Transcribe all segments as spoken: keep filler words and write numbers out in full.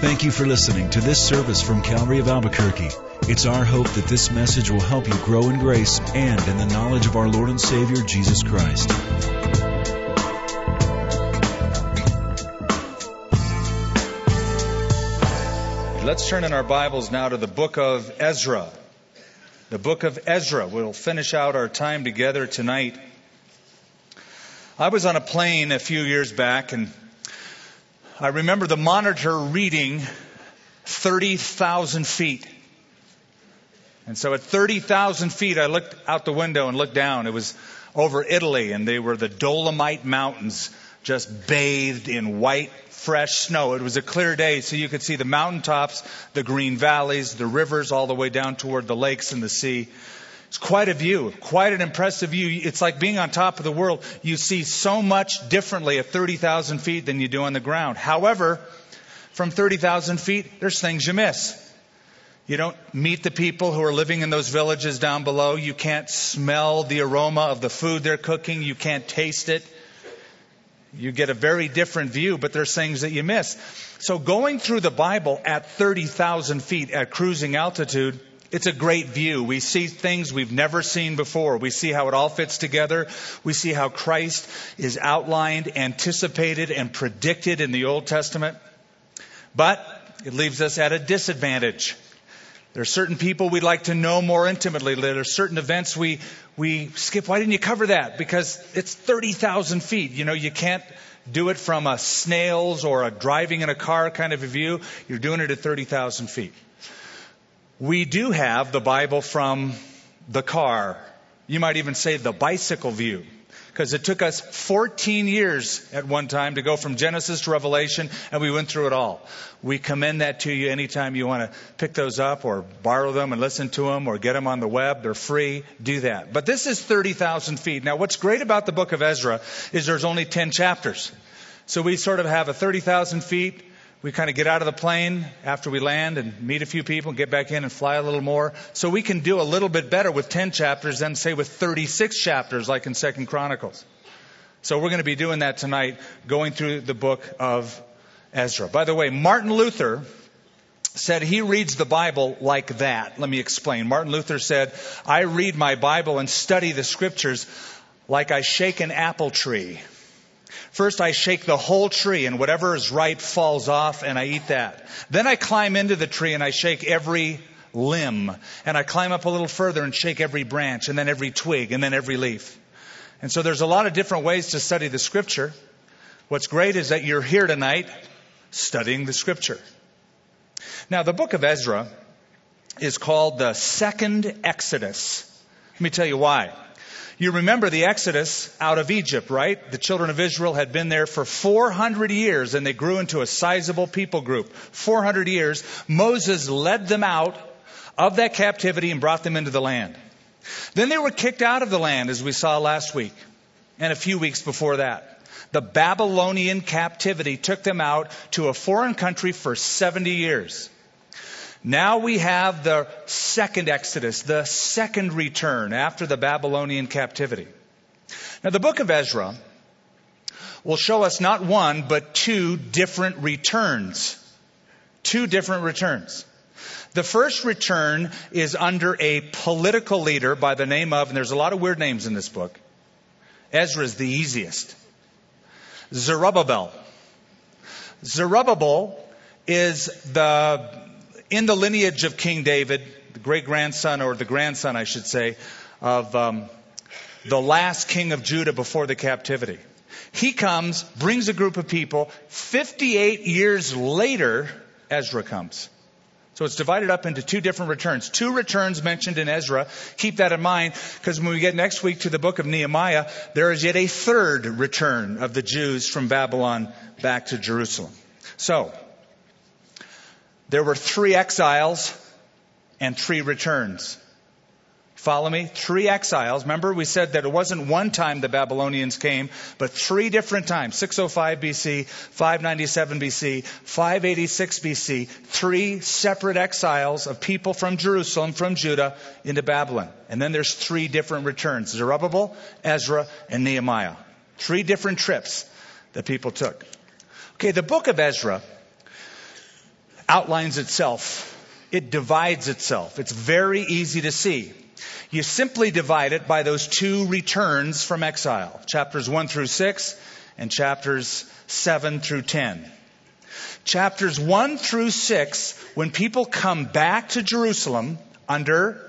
Thank you for listening to this service from Calvary of Albuquerque. It's our hope that this message will help you grow in grace and in the knowledge of our Lord and Savior, Jesus Christ. Let's turn in our Bibles now to the book of Ezra. The book of Ezra. We'll finish out our time together tonight. I was on a plane a few years back, and I remember the monitor reading thirty thousand feet. And so at thirty thousand feet, I looked out the window and looked down. It was over Italy, and they were the Dolomite Mountains, just bathed in white, fresh snow. It was a clear day, so you could see the mountaintops, the green valleys, the rivers, all the way down toward the lakes and the sea. It's quite a view, quite an impressive view. It's like being on top of the world. You see so much differently at thirty thousand feet than you do on the ground. However, from thirty thousand feet, there's things you miss. You don't meet the people who are living in those villages down below. You can't smell the aroma of the food they're cooking. You can't taste it. You get a very different view, but there's things that you miss. So going through the Bible at thirty thousand feet at cruising altitude, it's a great view. We see things we've never seen before. We see how it all fits together. We see how Christ is outlined, anticipated, and predicted in the Old Testament. But it leaves us at a disadvantage. There are certain people we'd like to know more intimately. There are certain events we we skip. Why didn't you cover that? Because it's thirty thousand feet. You know, you can't do it from a snail's or a driving in a car kind of a view. You're doing it at thirty thousand feet. We do have the Bible from the car. You might even say the bicycle view. Because it took us fourteen years at one time to go from Genesis to Revelation, and we went through it all. We commend that to you anytime you want to pick those up or borrow them and listen to them or get them on the web. They're free. Do that. But this is thirty thousand feet. Now, what's great about the book of Ezra is there's only ten chapters. So we sort of have a thirty thousand feet. We kind of get out of the plane after we land and meet a few people and get back in and fly a little more. So we can do a little bit better with ten chapters than, say, with thirty-six chapters like in Second Chronicles. So we're going to be doing that tonight, going through the book of Ezra. By the way, Martin Luther said he reads the Bible like that. Let me explain. Martin Luther said, I read my Bible and study the Scriptures like I shake an apple tree. First, I shake the whole tree, and whatever is ripe falls off, and I eat that. Then I climb into the tree, and I shake every limb. And I climb up a little further and shake every branch, and then every twig, and then every leaf. And so there's a lot of different ways to study the Scripture. What's great is that you're here tonight studying the Scripture. Now, the book of Ezra is called the Second Exodus. Let me tell you why. You remember the Exodus out of Egypt, right? The children of Israel had been there for four hundred years, and they grew into a sizable people group. four hundred years. Moses led them out of that captivity and brought them into the land. Then they were kicked out of the land, as we saw last week, and a few weeks before that. The Babylonian captivity took them out to a foreign country for seventy years. Now we have the second Exodus, the second return after the Babylonian captivity. Now the book of Ezra will show us not one, but two different returns. Two different returns. The first return is under a political leader by the name of, and there's a lot of weird names in this book. Ezra is the easiest. Zerubbabel. Zerubbabel is the... in the lineage of King David, the great-grandson, or the grandson, I should say, of um, the last king of Judah before the captivity. He comes, brings a group of people. fifty-eight years later, Ezra comes. So it's divided up into two different returns. Two returns mentioned in Ezra. Keep that in mind, because when we get next week to the book of Nehemiah, there is yet a third return of the Jews from Babylon back to Jerusalem. So, there were three exiles and three returns. Follow me? Three exiles. Remember, we said that it wasn't one time the Babylonians came, but three different times. six oh five B C, five ninety-seven B C, five eighty-six B C. Three separate exiles of people from Jerusalem, from Judah, into Babylon. And then there's three different returns. Zerubbabel, Ezra, and Nehemiah. Three different trips that people took. Okay, the book of Ezra outlines itself. It divides itself. It's very easy to see. You simply divide it by those two returns from exile, chapters one through six and chapters seven through ten. Chapters one through six, when people come back to Jerusalem under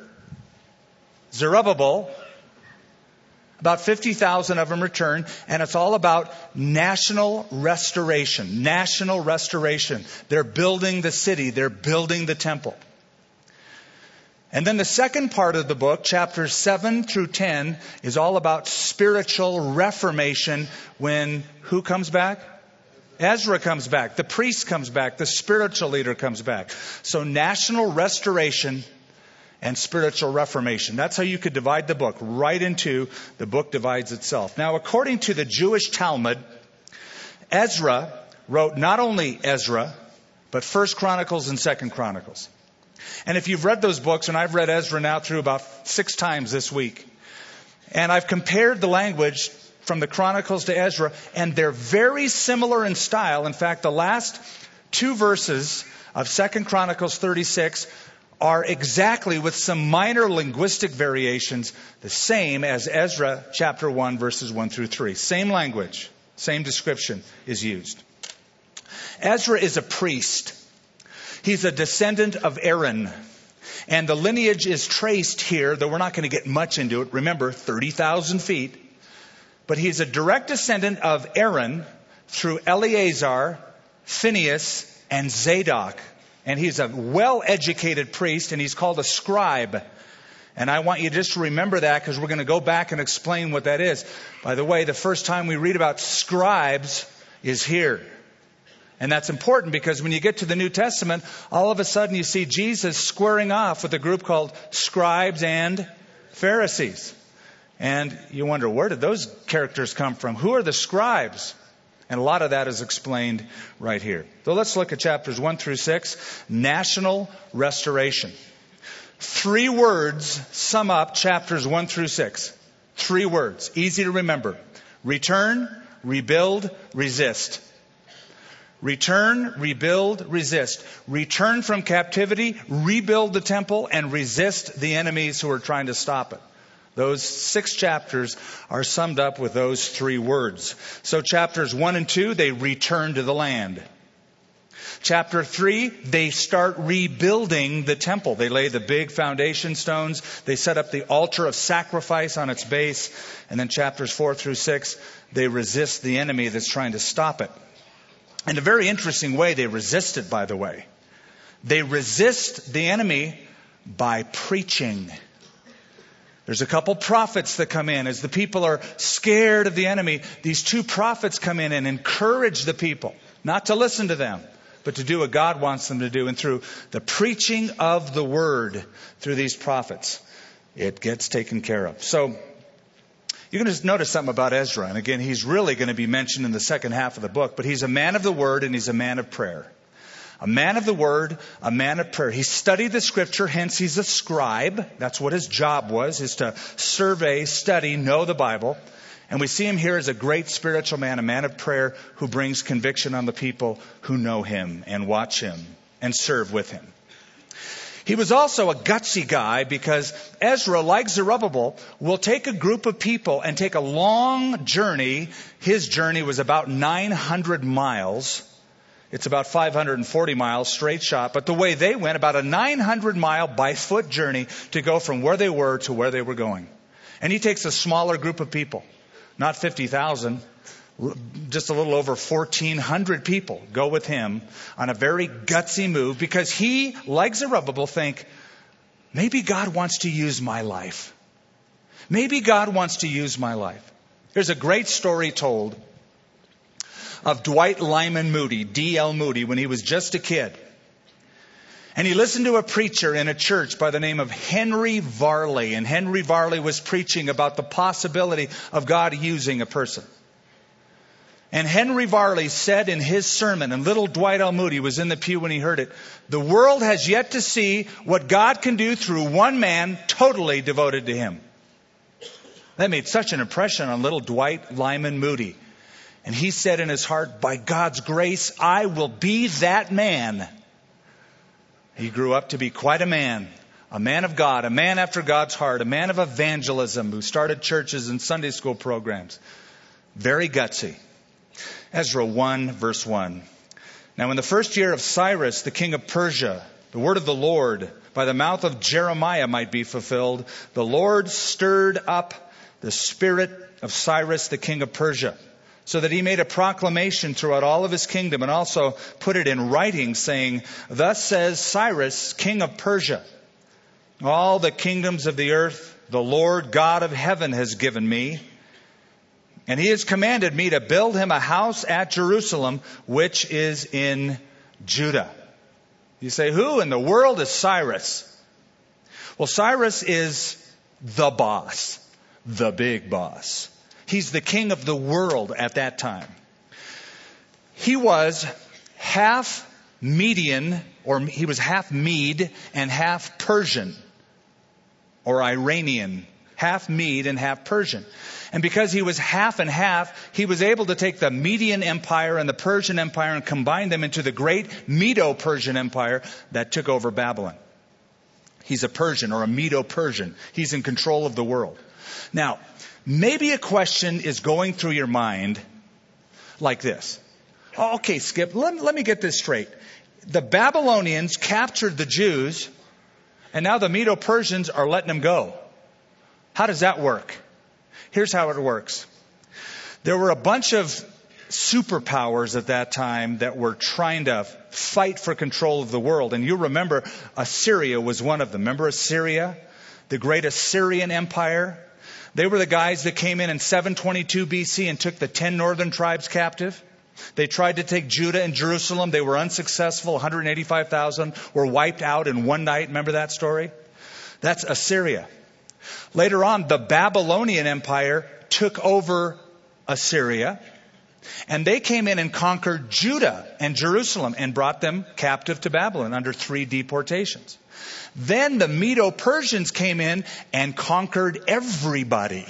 Zerubbabel, about fifty thousand of them return, and it's all about national restoration. National restoration. They're building the city. They're building the temple. And then the second part of the book, chapters seven through ten, is all about spiritual reformation when who comes back? Ezra comes back. The priest comes back. The spiritual leader comes back. So national restoration and spiritual reformation. That's how you could divide the book, right into the book divides itself. Now, according to the Jewish Talmud, Ezra wrote not only Ezra, but First Chronicles and Second Chronicles. And if you've read those books, and I've read Ezra now through about six times this week, and I've compared the language from the Chronicles to Ezra, and they're very similar in style. In fact, the last two verses of Second Chronicles thirty-six are exactly, with some minor linguistic variations, the same as Ezra chapter one, verses one through three. Same language, same description is used. Ezra is a priest. He's a descendant of Aaron. And the lineage is traced here, though we're not going to get much into it. Remember, thirty thousand feet. But he's a direct descendant of Aaron through Eleazar, Phinehas, and Zadok. And he's a well-educated priest, and he's called a scribe. And I want you just to remember that, because we're going to go back and explain what that is. By the way, the first time we read about scribes is here. And that's important because when you get to the New Testament, all of a sudden you see Jesus squaring off with a group called scribes and Pharisees. And you wonder, where did those characters come from? Who are the scribes? And a lot of that is explained right here. So let's look at chapters one through six. National restoration. Three words sum up chapters one through six. Three words. Easy to remember. Return, rebuild, resist. Return, rebuild, resist. Return from captivity, rebuild the temple, and resist the enemies who are trying to stop it. Those six chapters are summed up with those three words. So chapters one and two, they return to the land. Chapter three, they start rebuilding the temple. They lay the big foundation stones. They set up the altar of sacrifice on its base. And then chapters four through six, they resist the enemy that's trying to stop it. In a very interesting way, they resist it, by the way. They resist the enemy by preaching. There's a couple prophets that come in. As the people are scared of the enemy, these two prophets come in and encourage the people not to listen to them, but to do what God wants them to do. And through the preaching of the word through these prophets, it gets taken care of. So you're going to notice something about Ezra. And again, he's really going to be mentioned in the second half of the book. But he's a man of the word and he's a man of prayer. A man of the word, a man of prayer. He studied the scripture, hence he's a scribe. That's what his job was, is to survey, study, know the Bible. And we see him here as a great spiritual man, a man of prayer who brings conviction on the people who know him and watch him and serve with him. He was also a gutsy guy because Ezra, like Zerubbabel, will take a group of people and take a long journey. His journey was about nine hundred miles. It's about five hundred forty miles straight shot. But the way they went, about a nine hundred mile by foot journey to go from where they were to where they were going. And he takes a smaller group of people, not fifty thousand, just a little over fourteen hundred people go with him on a very gutsy move because he, like Zerubbabel, think, maybe God wants to use my life. Maybe God wants to use my life. There's a great story told of Dwight Lyman Moody, D L Moody, when he was just a kid. And he listened to a preacher in a church by the name of Henry Varley. And Henry Varley was preaching about the possibility of God using a person. And Henry Varley said in his sermon, and little Dwight L. Moody was in the pew when he heard it, the world has yet to see what God can do through one man totally devoted to him. That made such an impression on little Dwight Lyman Moody. And he said in his heart, by God's grace, I will be that man. He grew up to be quite a man, a man of God, a man after God's heart, a man of evangelism who started churches and Sunday school programs. Very gutsy. Ezra one, verse one. Now in the first year of Cyrus, the king of Persia, the word of the Lord by the mouth of Jeremiah might be fulfilled. The Lord stirred up the spirit of Cyrus, the king of Persia, so that he made a proclamation throughout all of his kingdom and also put it in writing, saying, thus says Cyrus, king of Persia, all the kingdoms of the earth, the Lord God of heaven has given me. And he has commanded me to build him a house at Jerusalem, which is in Judah. You say, who in the world is Cyrus? Well, Cyrus is the boss, the big boss. He's the king of the world at that time. He was half Median, or he was half Mede and half Persian, or Iranian. Half Mede and half Persian. And because he was half and half, he was able to take the Median Empire and the Persian Empire and combine them into the great Medo-Persian Empire that took over Babylon. He's a Persian or a Medo-Persian. He's in control of the world. Now, maybe a question is going through your mind like this. Oh, okay, Skip, let, let me get this straight. The Babylonians captured the Jews, and now the Medo-Persians are letting them go. How does that work? Here's how it works. There were a bunch of superpowers at that time that were trying to fight for control of the world. And you remember Assyria was one of them. Remember Assyria? The great Assyrian Empire? They were the guys that came in in seven twenty-two B C and took the ten northern tribes captive. They tried to take Judah and Jerusalem. They were unsuccessful. one hundred eighty-five thousand were wiped out in one night. Remember that story? That's Assyria. Later on, the Babylonian Empire took over Assyria, and they came in and conquered Judah and Jerusalem and brought them captive to Babylon under three deportations. Then the Medo-Persians came in and conquered everybody.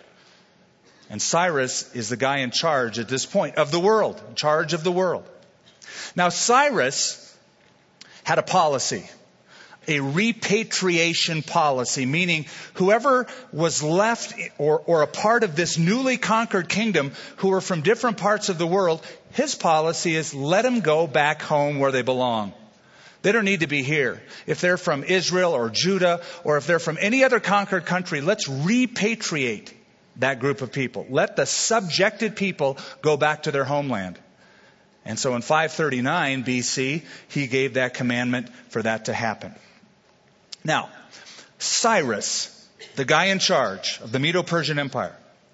And Cyrus is the guy in charge at this point of the world, in charge of the world. Now, Cyrus had a policy. A repatriation policy, meaning whoever was left or, or a part of this newly conquered kingdom who were from different parts of the world, his policy is let them go back home where they belong. They don't need to be here. If they're from Israel or Judah, or if they're from any other conquered country, let's repatriate that group of people. Let the subjected people go back to their homeland. And so in five thirty-nine B C, he gave that commandment for that to happen. Now, Cyrus, the guy in charge of the Medo-Persian Empire,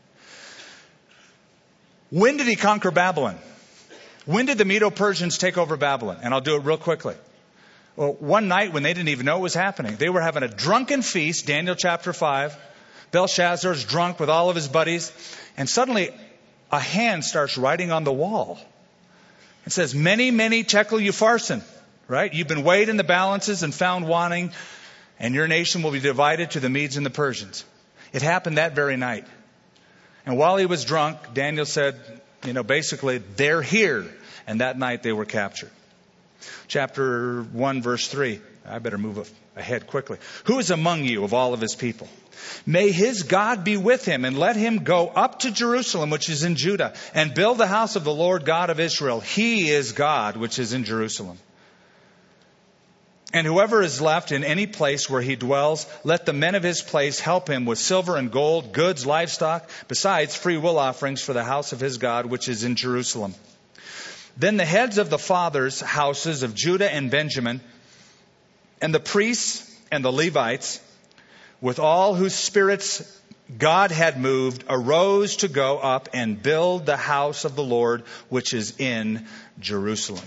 when did he conquer Babylon? When did the Medo-Persians take over Babylon? And I'll do it real quickly. Well, one night when they didn't even know it was happening. They were having a drunken feast, Daniel chapter five. Belshazzar's drunk with all of his buddies. And suddenly a hand starts writing on the wall. It says, many, many tekel upharsin. Right? You've been weighed in the balances and found wanting, and your nation will be divided to the Medes and the Persians. It happened that very night. And while he was drunk, Daniel said, you know, basically, they're here. And that night they were captured. Chapter one, verse three. I better move ahead quickly. Who is among you of all of his people? May his God be with him, and let him go up to Jerusalem, which is in Judah, and build the house of the Lord God of Israel. He is God, which is in Jerusalem. And whoever is left in any place where he dwells, let the men of his place help him with silver and gold, goods, livestock, besides free will offerings for the house of his God, which is in Jerusalem. Then the heads of the fathers' houses of Judah and Benjamin, and the priests and the Levites, with all whose spirits God had moved, arose to go up and build the house of the Lord, which is in Jerusalem.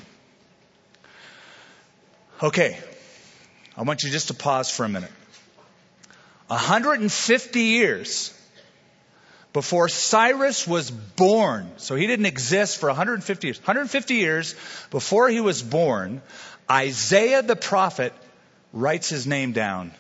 Okay, I want you just to pause for a minute. one hundred fifty years before Cyrus was born, so he didn't exist for one hundred fifty years. one hundred fifty years before he was born, Isaiah the prophet writes his name down.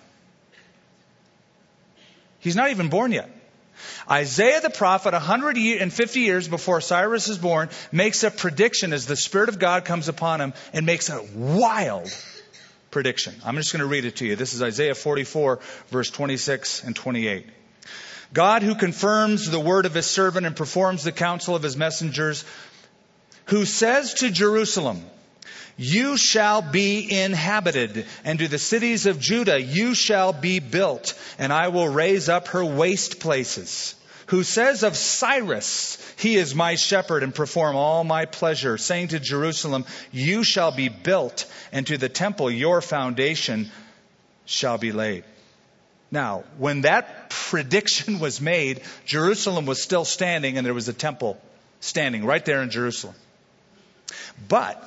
He's not even born yet. Isaiah the prophet, one hundred fifty years before Cyrus is born, makes a prediction as the Spirit of God comes upon him and makes a wild, prediction. I'm just going to read it to you. This is Isaiah forty-four, verse twenty-six and twenty-eight. God, who confirms the word of his servant and performs the counsel of his messengers, who says to Jerusalem, you shall be inhabited, and to the cities of Judah you shall be built, and I will raise up her waste places. Who says of Cyrus, he is my shepherd and perform all my pleasure, saying to Jerusalem, you shall be built, and to the temple your foundation shall be laid. Now, when that prediction was made, Jerusalem was still standing, and there was a temple standing right there in Jerusalem. But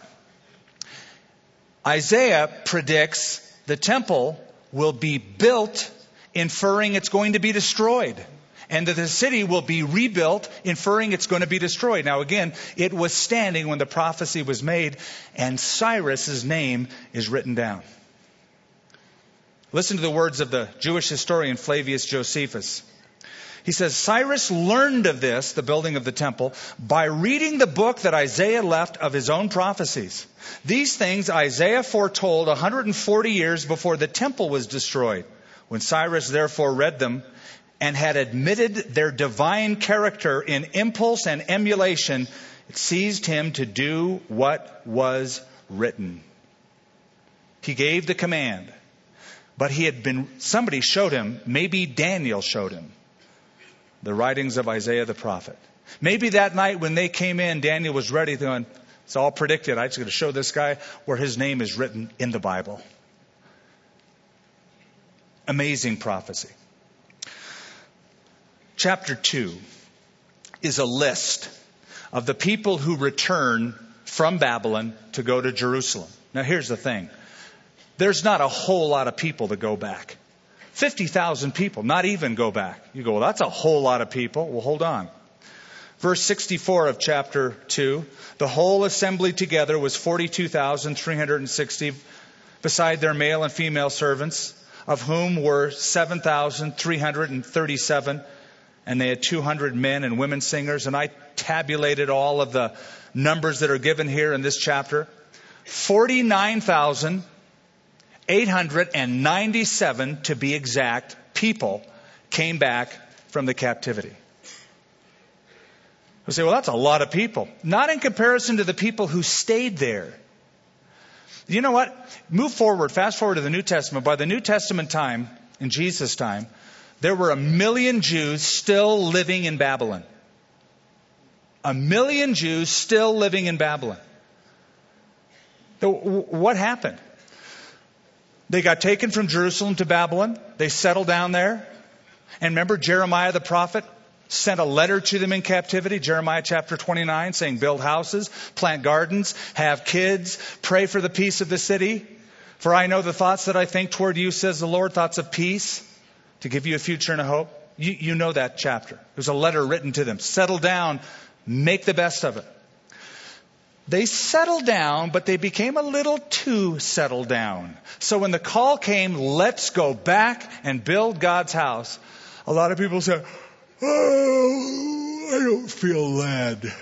Isaiah predicts the temple will be built, inferring it's going to be destroyed. And that the city will be rebuilt, inferring it's going to be destroyed. Now again, it was standing when the prophecy was made, and Cyrus's name is written down. Listen to the words of the Jewish historian Flavius Josephus. He says, Cyrus learned of this, the building of the temple, by reading the book that Isaiah left of his own prophecies. These things Isaiah foretold one hundred forty years before the temple was destroyed. When Cyrus therefore read them and had admitted their divine character in impulse and emulation, it seized him to do what was written. He gave the command, but he had been, somebody showed him, maybe Daniel showed him, the writings of Isaiah the prophet. Maybe that night when they came in, Daniel was ready, going, it's all predicted. I'm just going to show this guy where his name is written in the Bible. Amazing prophecy. Chapter two is a list of the people who return from Babylon to go to Jerusalem. Now here's the thing. There's not a whole lot of people that go back. fifty thousand people, not even go back. You go, well, that's a whole lot of people. Well, hold on. Verse sixty-four of chapter two, the whole assembly together was forty-two thousand three hundred sixty, beside their male and female servants, of whom were seven thousand three hundred thirty-seven, and they had two hundred men and women singers. And I tabulated all of the numbers that are given here in this chapter. forty-nine thousand eight hundred ninety-seven, to be exact, people came back from the captivity. You say, well, that's a lot of people. Not in comparison to the people who stayed there. You know what? Move forward, fast forward to the New Testament. By the New Testament time, in Jesus' time, there were a million Jews still living in Babylon. A million Jews still living in Babylon. So what happened? They got taken from Jerusalem to Babylon. They settled down there. And remember, Jeremiah the prophet sent a letter to them in captivity, Jeremiah chapter twenty-nine, saying, build houses, plant gardens, have kids, pray for the peace of the city. For I know the thoughts that I think toward you, says the Lord, thoughts of peace, to give you a future and a hope. You, you know that chapter. There's a letter written to them. Settle down, make the best of it. They settled down, but they became a little too settled down. So when the call came, let's go back and build God's house, a lot of people said, oh, I don't feel led.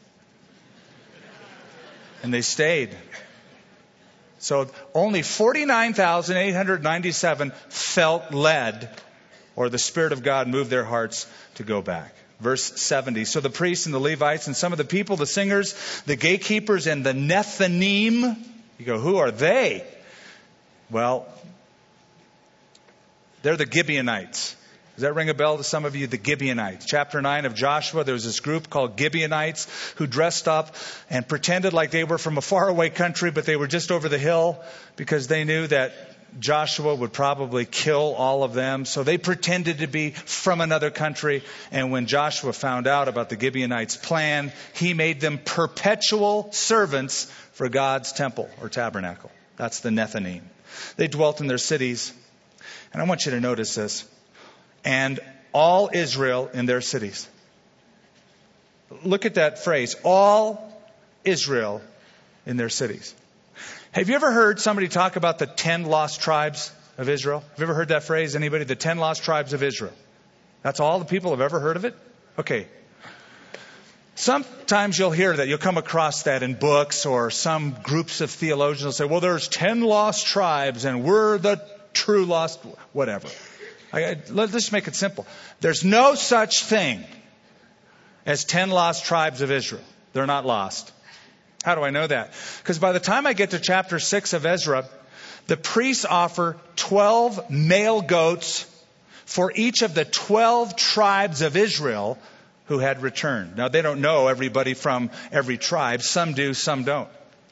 And they stayed. So only forty-nine thousand eight hundred ninety-seven felt led, or the Spirit of God moved their hearts to go back. Verse seventy. So the priests and the Levites and some of the people, the singers, the gatekeepers, and the Nethinim. You go, who are they? Well, they're the Gibeonites. Does that ring a bell to some of you? The Gibeonites. Chapter nine of Joshua, there was this group called Gibeonites who dressed up and pretended like they were from a faraway country, but they were just over the hill because they knew that Joshua would probably kill all of them. So they pretended to be from another country. And when Joshua found out about the Gibeonites' plan, he made them perpetual servants for God's temple or tabernacle. That's the Nethinim. They dwelt in their cities. And I want you to notice this. And all Israel in their cities. Look at that phrase. All Israel in their cities. Have you ever heard somebody talk about the ten lost tribes of Israel? Have you ever heard that phrase? Anybody? The ten lost tribes of Israel. That's all the people have ever heard of it? Okay. Sometimes you'll hear that. You'll come across that in books, or some groups of theologians will say, well, there's ten lost tribes and we're the true lost, whatever. I, let's just make it simple. There's no such thing as ten lost tribes of Israel. They're not lost. How do I know that? Because by the time I get to chapter six of Ezra, the priests offer twelve male goats for each of the twelve tribes of Israel who had returned. Now, they don't know everybody from every tribe. Some do, some don't.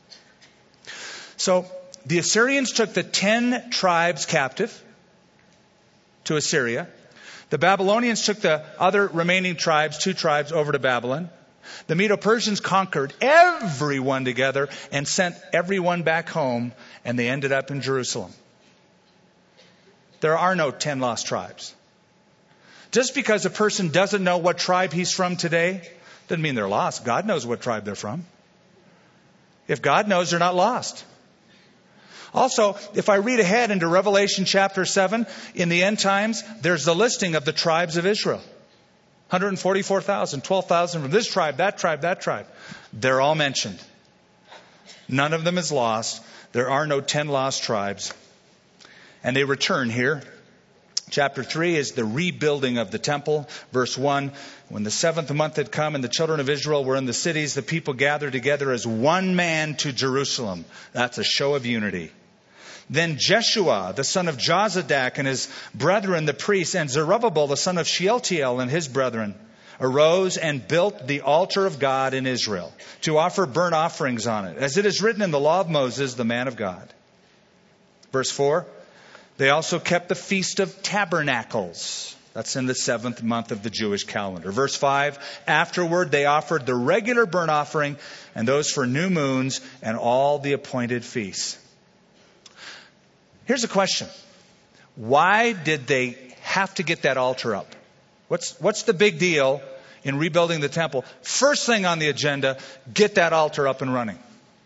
So the Assyrians took the ten tribes captive to Assyria. The Babylonians took the other remaining tribes, two tribes, over to Babylon. The Medo-Persians conquered everyone together and sent everyone back home, and they ended up in Jerusalem. There are no ten lost tribes. Just because a person doesn't know what tribe he's from today, doesn't mean they're lost. God knows what tribe they're from. If God knows, they're not lost. Also, if I read ahead into Revelation chapter seven, in the end times, there's the listing of the tribes of Israel. one hundred forty-four thousand, twelve thousand from this tribe, that tribe, that tribe. They're all mentioned. None of them is lost. There are no ten lost tribes. And they return here. Chapter three is the rebuilding of the temple. Verse one, when the seventh month had come and the children of Israel were in the cities, the people gathered together as one man to Jerusalem. That's a show of unity. Then Jeshua, the son of Jozadak, and his brethren, the priests, and Zerubbabel, the son of Shealtiel, and his brethren, arose and built the altar of God in Israel to offer burnt offerings on it, as it is written in the law of Moses, the man of God. Verse four, they also kept the Feast of Tabernacles. That's in the seventh month of the Jewish calendar. Verse five, afterward they offered the regular burnt offering and those for new moons and all the appointed feasts. Here's a question. Why did they have to get that altar up? What's, what's the big deal in rebuilding the temple? First thing on the agenda, get that altar up and running.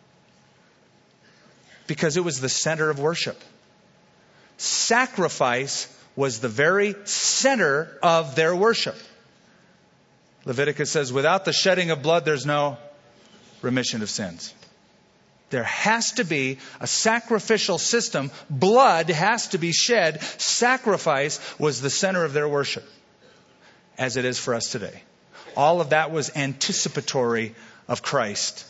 Because it was the center of worship. Sacrifice was the very center of their worship. Leviticus says, without the shedding of blood, there's no remission of sins. There has to be a sacrificial system. Blood has to be shed. Sacrifice was the center of their worship, as it is for us today. All of that was anticipatory of Christ.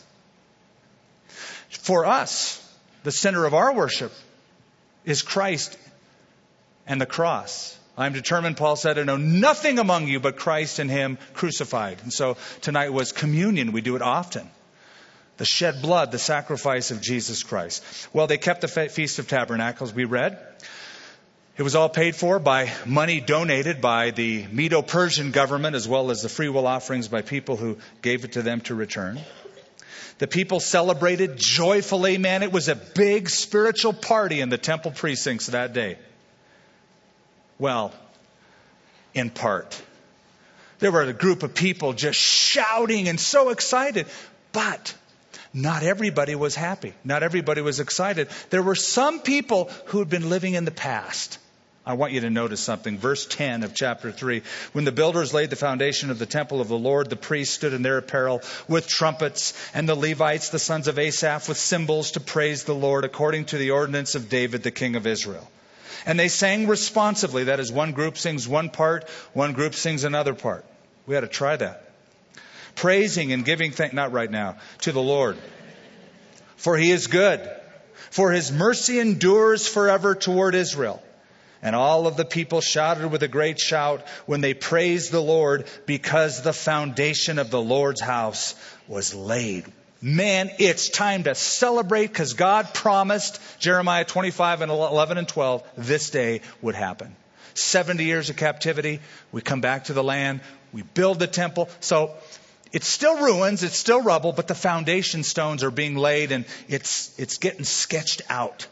For us, the center of our worship is Christ and the cross. I'm determined, Paul said, to know nothing among you but Christ and Him crucified. And so tonight was communion. We do it often. The shed blood, the sacrifice of Jesus Christ. Well, they kept the Feast of Tabernacles, we read. It was all paid for by money donated by the Medo-Persian government, as well as the free will offerings by people who gave it to them to return. The people celebrated joyfully. Man, it was a big spiritual party in the temple precincts that day. Well, in part. There were a group of people just shouting and so excited. But not everybody was happy. Not everybody was excited. There were some people who had been living in the past. I want you to notice something. Verse ten of chapter three. When the builders laid the foundation of the temple of the Lord, the priests stood in their apparel with trumpets, and the Levites, the sons of Asaph, with cymbals to praise the Lord according to the ordinance of David, the king of Israel. And they sang responsively. That is, one group sings one part, one group sings another part. We ought to try that. Praising and giving thanks, not right now, to the Lord. For He is good. For His mercy endures forever toward Israel. And all of the people shouted with a great shout when they praised the Lord, because the foundation of the Lord's house was laid. Man, it's time to celebrate, because God promised, Jeremiah twenty-five and eleven and twelve, this day would happen. seventy years of captivity. We come back to the land. We build the temple. So it's still ruins. It's still rubble, but the foundation stones are being laid, and it's, it's getting sketched out.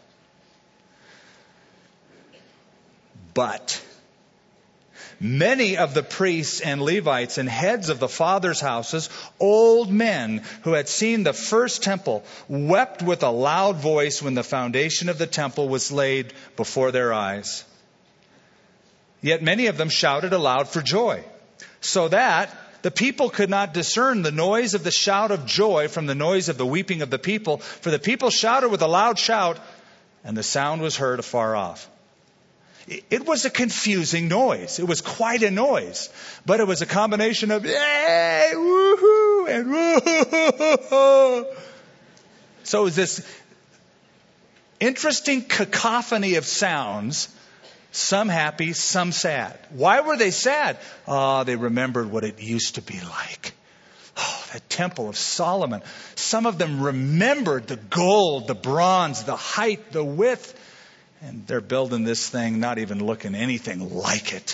But many of the priests and Levites and heads of the fathers' houses, old men who had seen the first temple, wept with a loud voice when the foundation of the temple was laid before their eyes. Yet many of them shouted aloud for joy, so that the people could not discern the noise of the shout of joy from the noise of the weeping of the people, for the people shouted with a loud shout, and the sound was heard afar off. It was a confusing noise. It was quite a noise. But it was a combination of yay, woohoo, and woohoo. So it was this interesting cacophony of sounds, some happy, some sad. Why were they sad? Ah, oh, they remembered what it used to be like. Oh, that Temple of Solomon. Some of them remembered the gold, the bronze, the height, the width. And they're building this thing, not even looking anything like it.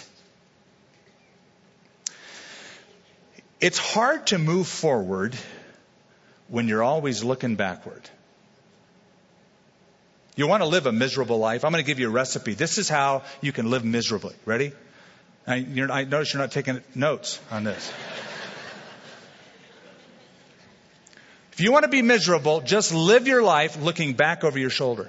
It's hard to move forward when you're always looking backward. You want to live a miserable life? I'm going to give you a recipe. This is how you can live miserably. Ready? I, you're, I notice you're not taking notes on this. If you want to be miserable, just live your life looking back over your shoulder.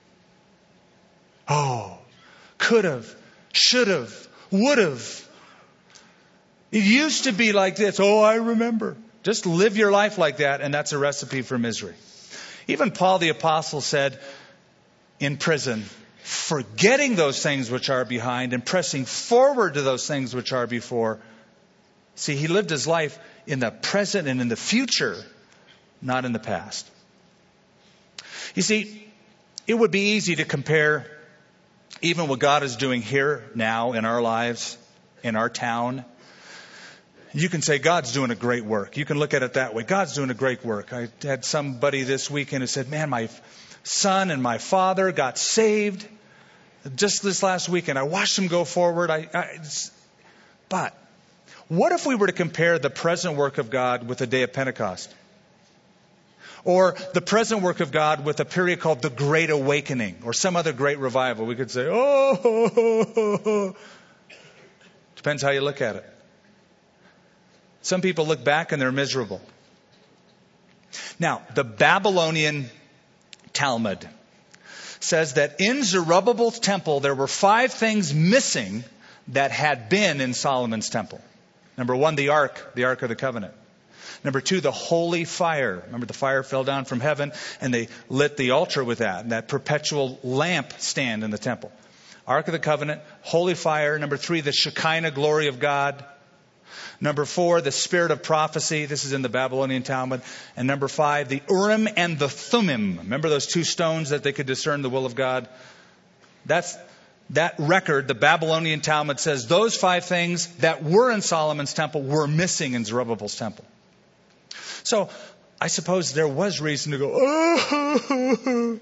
Oh, could have, should have, would have. It used to be like this. Oh, I remember. Just live your life like that, and that's a recipe for misery. Even Paul the Apostle said in prison, forgetting those things which are behind and pressing forward to those things which are before. See, he lived his life in the present and in the future, not in the past. You see, it would be easy to compare even what God is doing here now in our lives, in our town. You can say God's doing a great work. You can look at it that way. God's doing a great work. I had somebody this weekend who said, man, my son and my father got saved just this last weekend. I watched them go forward. I, I, but what if we were to compare the present work of God with the day of Pentecost? Or the present work of God with a period called the Great Awakening or some other great revival? We could say, oh, depends how you look at it. Some people look back and they're miserable. Now, the Babylonian Talmud says that in Zerubbabel's temple there were five things missing that had been in Solomon's temple. Number one, the ark, the Ark of the Covenant. Number two, the holy fire. Remember, the fire fell down from heaven and they lit the altar with that, and that perpetual lamp stand in the temple. Ark of the Covenant, holy fire. Number three, the Shekinah glory of God. Number four, the spirit of prophecy. This is in the Babylonian Talmud. And number five, the Urim and the Thummim. Remember those two stones that they could discern the will of God? That's that record. The Babylonian Talmud says those five things that were in Solomon's temple were missing in Zerubbabel's temple. So I suppose there was reason to go, oh.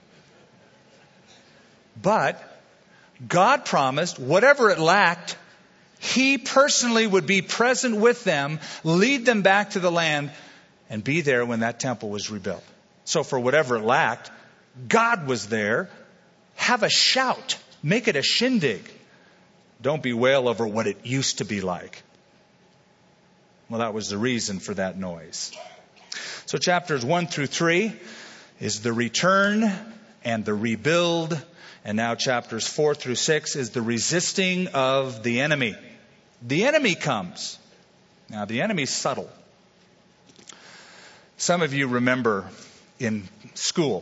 But God promised whatever it lacked, He personally would be present with them, lead them back to the land, and be there when that temple was rebuilt. So for whatever it lacked, God was there. Have a shout. Make it a shindig. Don't bewail over what it used to be like. Well, that was the reason for that noise. So chapters one through three is the return and the rebuild. And now chapters four through six is the resisting of the enemy. The enemy comes. Now, the enemy's subtle. Some of you remember in school,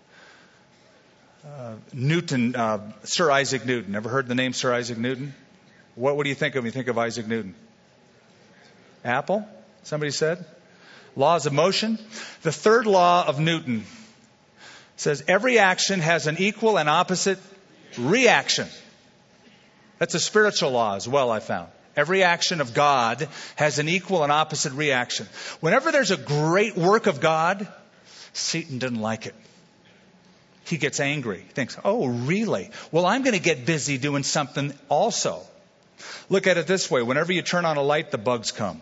uh, Newton, uh, Sir Isaac Newton. Ever heard the name Sir Isaac Newton? What, what do you think of when you think of Isaac Newton? Apple? Somebody said? Laws of motion. The third law of Newton says every action has an equal and opposite reaction. That's a spiritual law as well, I found. Every action of God has an equal and opposite reaction. Whenever there's a great work of God, Satan doesn't like it. He gets angry. He thinks, oh, really? Well, I'm going to get busy doing something also. Look at it this way. Whenever you turn on a light, the bugs come.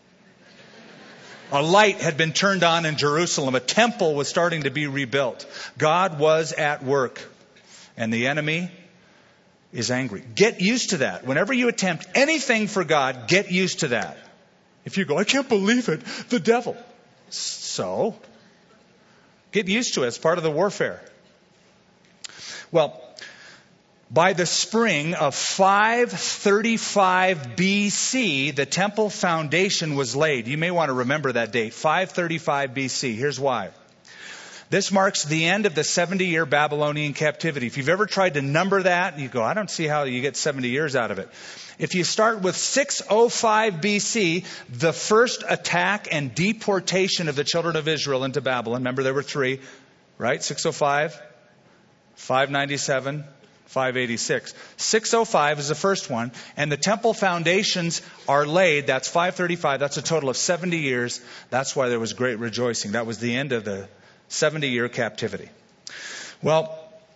A light had been turned on in Jerusalem. A temple was starting to be rebuilt. God was at work. And the enemy is angry. Get used to that. Whenever you attempt anything for God, get used to that. If you go, I can't believe it, the devil. So, get used to it. It's part of the warfare. Well, By the spring of five thirty-five B C, the temple foundation was laid. You may want to remember that date, five thirty-five B C. Here's why. This marks the end of the seventy-year Babylonian captivity. If you've ever tried to number that, you go, I don't see how you get seventy years out of it. If you start with six oh five B C, the first attack and deportation of the children of Israel into Babylon. Remember, there were three, right? six oh five, five ninety-seven, five eighty-six. six oh five is the first one, and the temple foundations are laid. That's five thirty-five. That's a total of seventy years. That's why there was great rejoicing. That was the end of the seventy-year captivity. Well,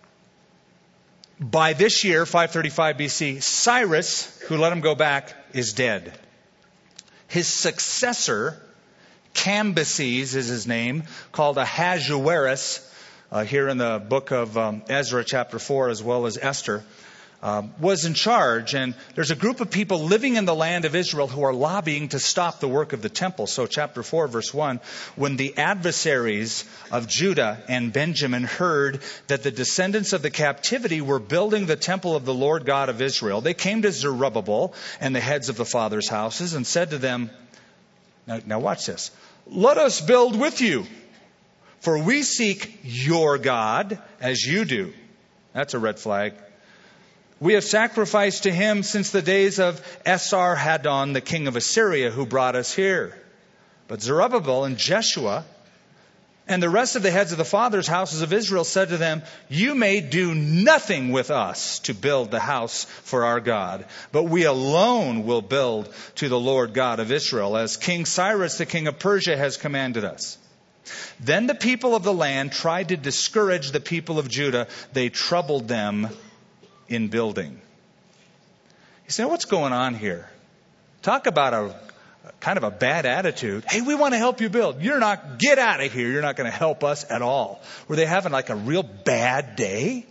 by this year, five thirty-five B C, Cyrus, who let him go back, is dead. His successor, Cambyses is his name, called Ahasuerus, uh, here in the book of um, Ezra chapter four, as well as Esther, um, was in charge. And there's a group of people living in the land of Israel who are lobbying to stop the work of the temple. So chapter four, verse one, when the adversaries of Judah and Benjamin heard that the descendants of the captivity were building the temple of the Lord God of Israel, they came to Zerubbabel and the heads of the fathers' houses and said to them, now, now watch this, let us build with you, for we seek your God as you do. That's a red flag. We have sacrificed to him since the days of Esarhaddon, the king of Assyria, who brought us here. But Zerubbabel and Jeshua and the rest of the heads of the fathers' houses of Israel said to them, you may do nothing with us to build the house for our God, but we alone will build to the Lord God of Israel, as King Cyrus, the king of Persia, has commanded us. Then the people of the land tried to discourage the people of Judah. They troubled them in building. You say, what's going on here? Talk about a kind of a bad attitude. Hey, we want to help you build. You're not, get out of here. You're not going to help us at all. Were they having like a real bad day?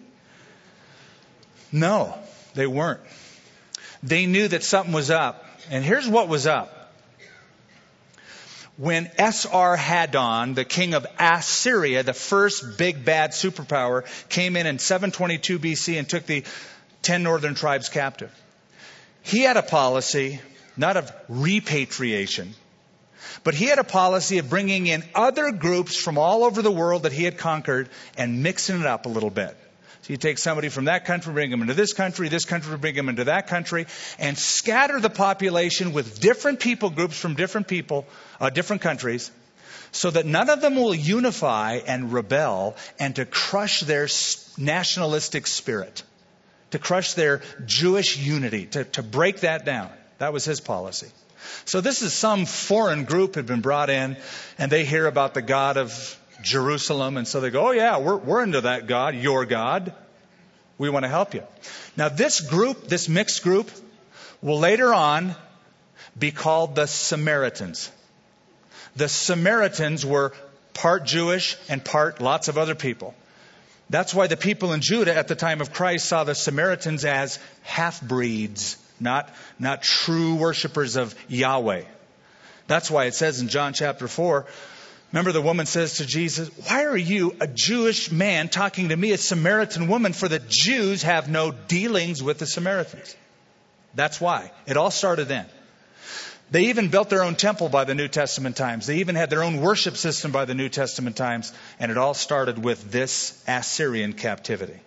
No, they weren't. They knew that something was up. And here's what was up. When Esarhaddon, the king of Assyria, the first big bad superpower, came in in seven twenty-two B C and took the ten northern tribes captive, he had a policy not of repatriation, but he had a policy of bringing in other groups from all over the world that he had conquered and mixing it up a little bit. So you take somebody from that country, bring them into this country, this country, bring them into that country, and scatter the population with different people groups from different people, uh, different countries, so that none of them will unify and rebel, and to crush their nationalistic spirit, to crush their Jewish unity, to, to break that down. That was his policy. So this is some foreign group had been brought in, and they hear about the God of Jerusalem, and so they go, oh yeah, we're, we're into that God, your God. We want to help you. Now this group, this mixed group, will later on be called the Samaritans. The Samaritans were part Jewish and part lots of other people. That's why the people in Judah at the time of Christ saw the Samaritans as half-breeds, not, not true worshipers of Yahweh. That's why it says in John chapter four, remember the woman says to Jesus, why are you, a Jewish man, talking to me, a Samaritan woman? For the Jews have no dealings with the Samaritans. That's why. It all started then. They even built their own temple by the New Testament times. They even had their own worship system by the New Testament times. And it all started with this Assyrian captivity.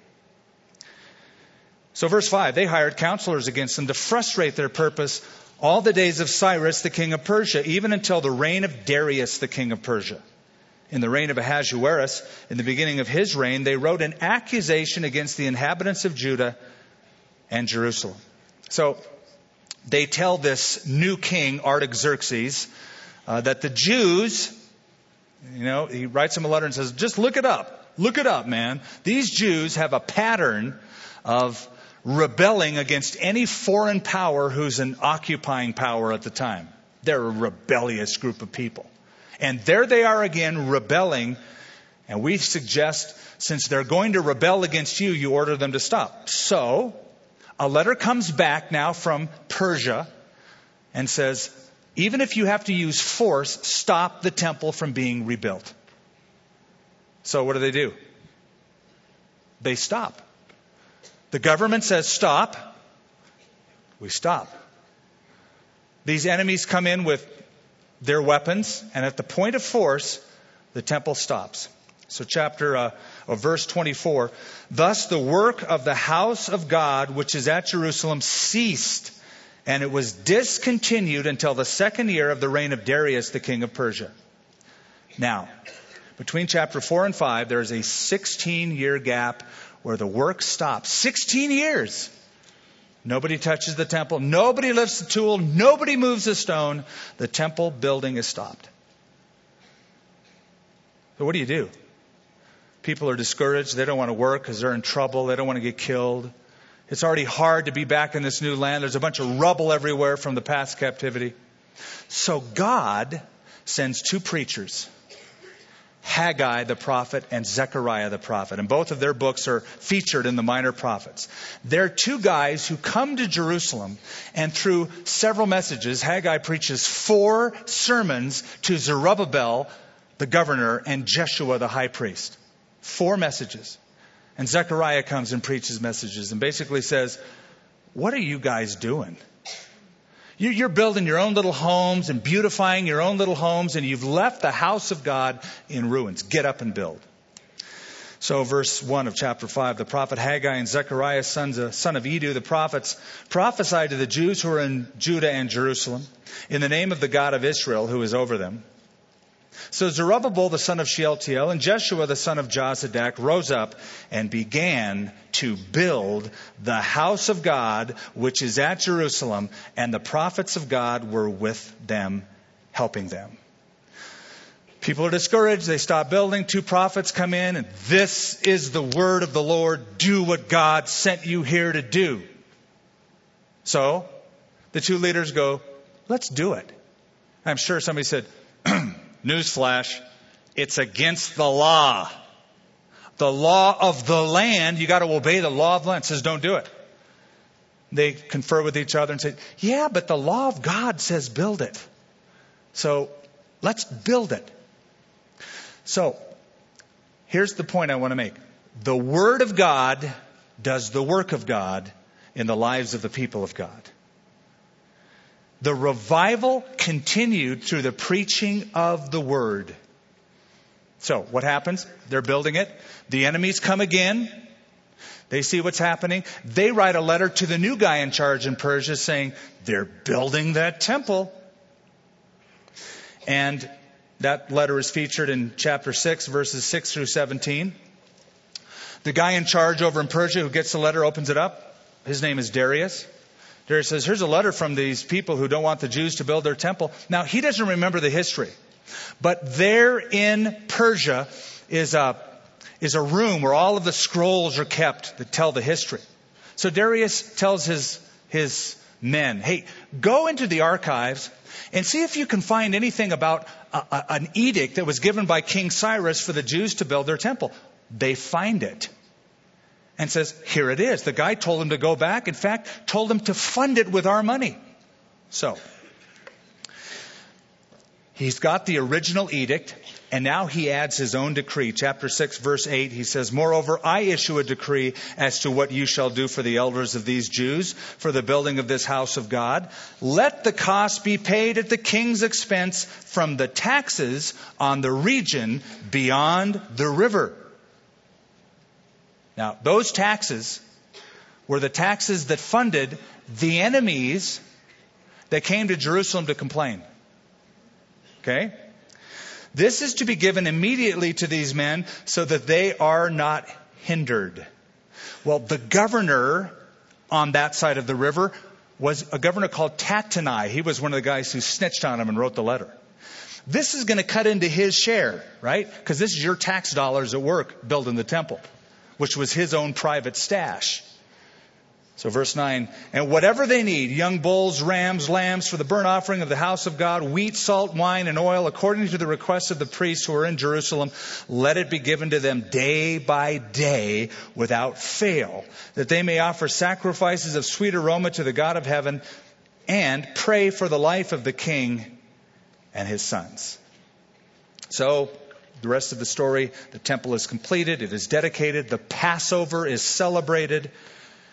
So verse five, they hired counselors against them to frustrate their purpose all the days of Cyrus, the king of Persia, even until the reign of Darius, the king of Persia. In the reign of Ahasuerus, in the beginning of his reign, they wrote an accusation against the inhabitants of Judah and Jerusalem. So they tell this new king, Artaxerxes, uh, that the Jews, you know, he writes him a letter and says, just look it up. Look it up, man. These Jews have a pattern of rebelling against any foreign power who's an occupying power at the time. They're a rebellious group of people. And there they are again, rebelling. And we suggest, since they're going to rebel against you, you order them to stop. So, a letter comes back now from Persia and says, even if you have to use force, stop the temple from being rebuilt. So what do they do? They stop. The government says stop. We stop. These enemies come in with their weapons, and at the point of force, the temple stops. So chapter, uh, or verse twenty-four, thus the work of the house of God, which is at Jerusalem, ceased, and it was discontinued until the second year of the reign of Darius, the king of Persia. Now, between chapter four and five, there is a sixteen-year gap where the work stops. sixteen years. Nobody touches the temple. Nobody lifts the tool. Nobody moves a stone. The temple building is stopped. So what do you do? People are discouraged. They don't want to work because they're in trouble. They don't want to get killed. It's already hard to be back in this new land. There's a bunch of rubble everywhere from the past captivity. So God sends two preachers, Haggai the prophet and Zechariah the prophet. And both of their books are featured in the Minor Prophets. They're two guys who come to Jerusalem, and through several messages, Haggai preaches four sermons to Zerubbabel, the governor, and Jeshua, the high priest. Four messages. And Zechariah comes and preaches messages and basically says, what are you guys doing? You're building your own little homes and beautifying your own little homes, and you've left the house of God in ruins. Get up and build. So verse one of chapter five, the prophet Haggai and Zechariah, sons of, son of Edu, the prophets, prophesied to the Jews who are in Judah and Jerusalem in the name of the God of Israel who is over them. So Zerubbabel, the son of Shealtiel, and Jeshua, the son of Jozadak, rose up and began to build the house of God, which is at Jerusalem, and the prophets of God were with them, helping them. People are discouraged. They stop building. Two prophets come in, and this is the word of the Lord. Do what God sent you here to do. So the two leaders go, let's do it. I'm sure somebody said, newsflash, it's against the law. The law of the land, you got to obey the law of the land. It says don't do it. They confer with each other and say, yeah, but the law of God says build it. So let's build it. So here's the point I want to make. The Word of God does the work of God in the lives of the people of God. The revival continued through the preaching of the Word. So what happens? They're building it. The enemies come again. They see what's happening. They write a letter to the new guy in charge in Persia saying, they're building that temple. And that letter is featured in chapter six, verses six through seventeen. The guy in charge over in Persia who gets the letter opens it up. His name is Darius. Darius says, here's a letter from these people who don't want the Jews to build their temple. Now, he doesn't remember the history. But there in Persia is a, is a room where all of the scrolls are kept that tell the history. So Darius tells his, his men, hey, go into the archives and see if you can find anything about a, a, an edict that was given by King Cyrus for the Jews to build their temple. They find it. And says, here it is. The guy told him to go back. In fact, told him to fund it with our money. So, he's got the original edict, and now he adds his own decree. Chapter six, verse eight, he says, moreover, I issue a decree as to what you shall do for the elders of these Jews, for the building of this house of God. Let the cost be paid at the king's expense from the taxes on the region beyond the river. Now, those taxes were the taxes that funded the enemies that came to Jerusalem to complain. Okay? This is to be given immediately to these men so that they are not hindered. Well, the governor on that side of the river was a governor called Tattenai. He was one of the guys who snitched on him and wrote the letter. This is going to cut into his share, right? Because this is your tax dollars at work building the temple, which was his own private stash. So verse nine, and whatever they need, young bulls, rams, lambs for the burnt offering of the house of God, wheat, salt, wine, and oil, according to the request of the priests who are in Jerusalem, let it be given to them day by day without fail, that they may offer sacrifices of sweet aroma to the God of heaven and pray for the life of the king and his sons. So, the rest of the story, the temple is completed. It is dedicated. The Passover is celebrated.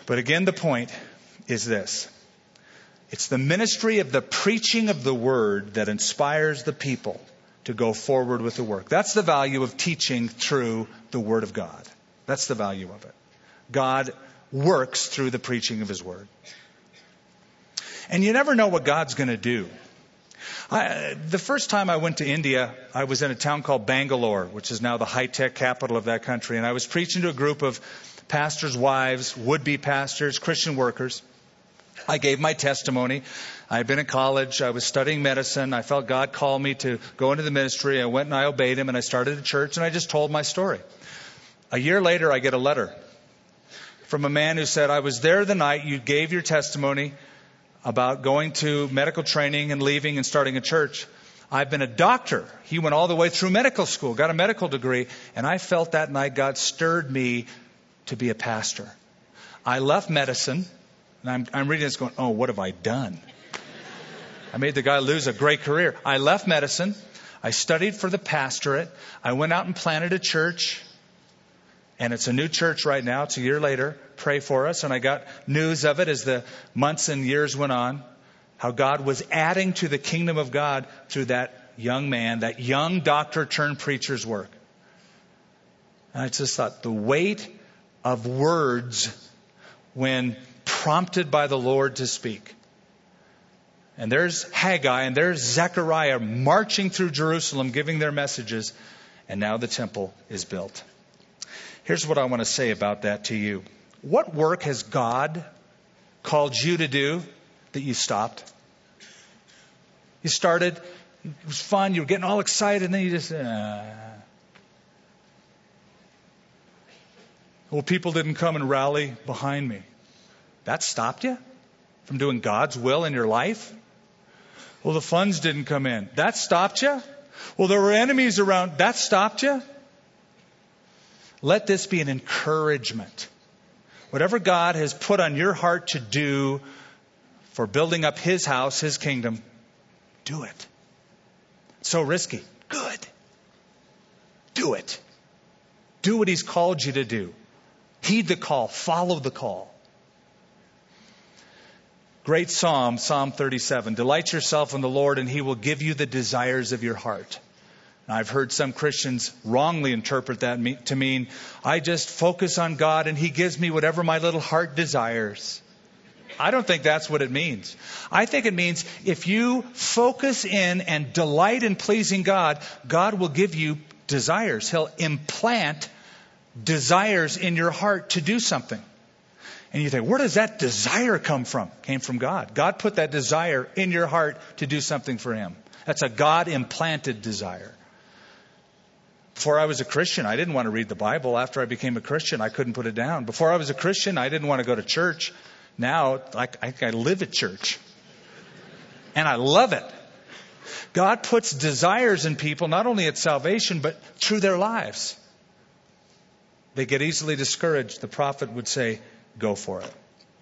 But again, the point is this. It's the ministry of the preaching of the word that inspires the people to go forward with the work. That's the value of teaching through the word of God. That's the value of it. God works through the preaching of his word. And you never know what God's going to do. I, the first time I went to India, I was in a town called Bangalore, which is now the high-tech capital of that country. And I was preaching to a group of pastors' wives, would-be pastors, Christian workers. I gave my testimony. I had been in college. I was studying medicine. I felt God called me to go into the ministry. I went and I obeyed him, and I started a church, and I just told my story. A year later, I get a letter from a man who said, I was there the night you gave your testimony about going to medical training and leaving and starting a church. I've been a doctor. He went all the way through medical school, got a medical degree, and I felt that night God stirred me to be a pastor. I left medicine, and I'm, I'm reading this going, oh, what have I done? I made the guy lose a great career. I left medicine. I studied for the pastorate. I went out and planted a church. And it's a new church right now. It's a year later. Pray for us. And I got news of it as the months and years went on. How God was adding to the kingdom of God through that young man, that young doctor turned preacher's work. And I just thought the weight of words when prompted by the Lord to speak. And there's Haggai and there's Zechariah marching through Jerusalem giving their messages. And now the temple is built. Here's what I want to say about that to you. What work has God called you to do that you stopped? You started, it was fun, you were getting all excited, and then you just, uh, well, people didn't come and rally behind me. That stopped you from doing God's will in your life? Well, the funds didn't come in. That stopped you? Well, there were enemies around. That stopped you? Let this be an encouragement. Whatever God has put on your heart to do for building up his house, his kingdom, do it. It's so risky. Good. Do it. Do what he's called you to do. Heed the call. Follow the call. Great psalm, Psalm thirty-seven. Delight yourself in the Lord and he will give you the desires of your heart. Now, I've heard some Christians wrongly interpret that to mean I just focus on God and he gives me whatever my little heart desires. I don't think that's what it means. I think it means if you focus in and delight in pleasing God, God will give you desires. He'll implant desires in your heart to do something. And you think, where does that desire come from? It came from God. God put that desire in your heart to do something for him. That's a God-implanted desire. Before I was a Christian, I didn't want to read the Bible. After I became a Christian, I couldn't put it down. Before I was a Christian, I didn't want to go to church. Now, I, I, I live at church. And I love it. God puts desires in people, not only at salvation, but through their lives. They get easily discouraged. The prophet would say, go for it.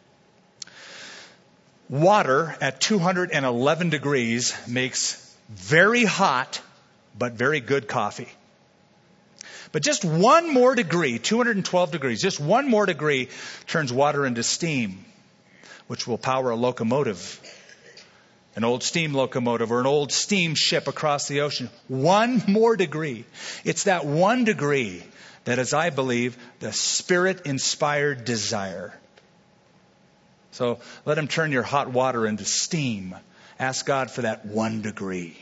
Water at two hundred eleven degrees makes very hot, but very good coffee. But just one more degree, two hundred twelve degrees, just one more degree turns water into steam, which will power a locomotive, an old steam locomotive or an old steamship across the ocean. One more degree. It's that one degree that is, I believe, the Spirit-inspired desire. So let him turn your hot water into steam. Ask God for that one degree.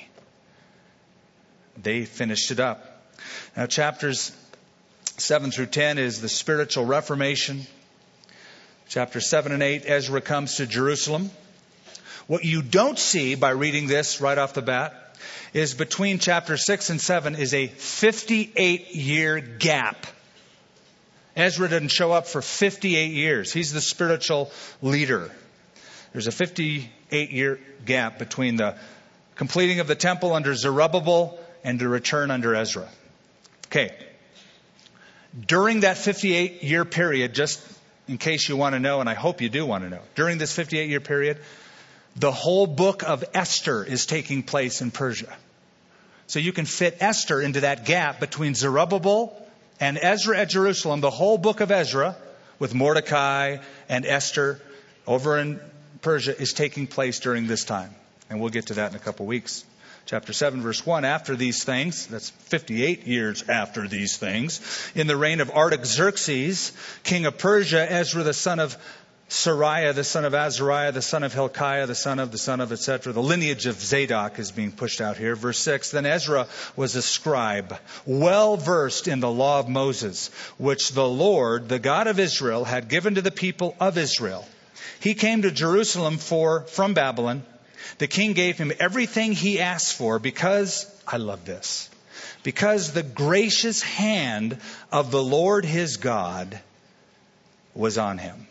They finished it up. Now, chapters seven through ten is the spiritual reformation. Chapter seven and eight, Ezra comes to Jerusalem. What you don't see by reading this right off the bat is between chapter six and seven is a fifty-eight year gap. Ezra didn't show up for fifty-eight years. He's the spiritual leader. There's a fifty-eight year gap between the completing of the temple under Zerubbabel and the return under Ezra. Okay. During that fifty-eight year period, just in case you want to know, and I hope you do want to know, during this fifty-eight year period, the whole book of Esther is taking place in Persia. So you can fit Esther into that gap between Zerubbabel and Ezra at Jerusalem. The whole book of Ezra with Mordecai and Esther over in Persia is taking place during this time. And we'll get to that in a couple weeks. Chapter seven, verse one, after these things, that's fifty-eight years after these things, in the reign of Artaxerxes, king of Persia, Ezra the son of Sariah, the son of Azariah, the son of Hilkiah, the son of, the son of, et cetera. The lineage of Zadok is being pushed out here. Verse six, then Ezra was a scribe, well versed in the law of Moses, which the Lord, the God of Israel, had given to the people of Israel. He came to Jerusalem for from Babylon. The king gave him everything he asked for because, I love this, because the gracious hand of the Lord his God was on him.